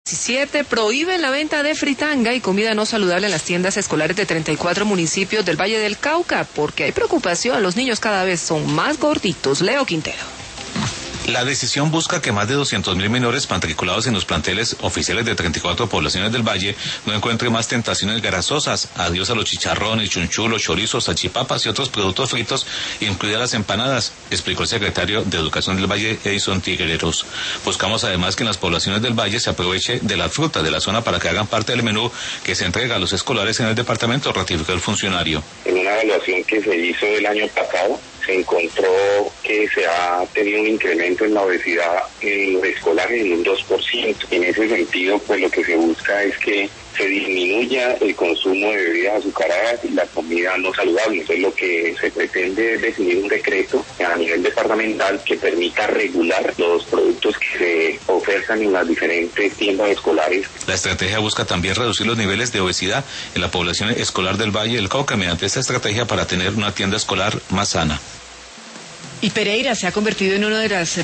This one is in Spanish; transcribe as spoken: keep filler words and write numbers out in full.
diecisiete prohíben la venta de fritanga y comida no saludable en las tiendas escolares de treinta y cuatro municipios del Valle del Cauca, porque hay preocupación, los niños cada vez son más gorditos. Leo Quintero. La decisión busca que más de doscientos mil menores matriculados en los planteles oficiales de treinta y cuatro poblaciones del Valle no encuentren más tentaciones grasosas. Adiós a los chicharrones, chunchulos, chorizos, salchipapas y otros productos fritos, incluidas las empanadas, explicó el secretario de Educación del Valle, Edison Tiguereros. Buscamos además que en las poblaciones del Valle se aproveche de la fruta de la zona para que hagan parte del menú que se entrega a los escolares en el departamento, ratificó el funcionario. En una evaluación que se hizo el año pasado, se encontró que se ha tenido un incremento en la obesidad en los escolares en un dos por ciento. En ese sentido, pues lo que se busca es que se disminuya el consumo de bebidas azucaradas y la comida no saludable. Entonces lo que se pretende es definir un decreto a nivel departamental que permita regular los productos que se ofertan en las diferentes tiendas escolares. La estrategia busca también reducir los niveles de obesidad en la población escolar del Valle del Cauca mediante esta estrategia para tener una tienda escolar más sana. Y Pereira se ha convertido en una de las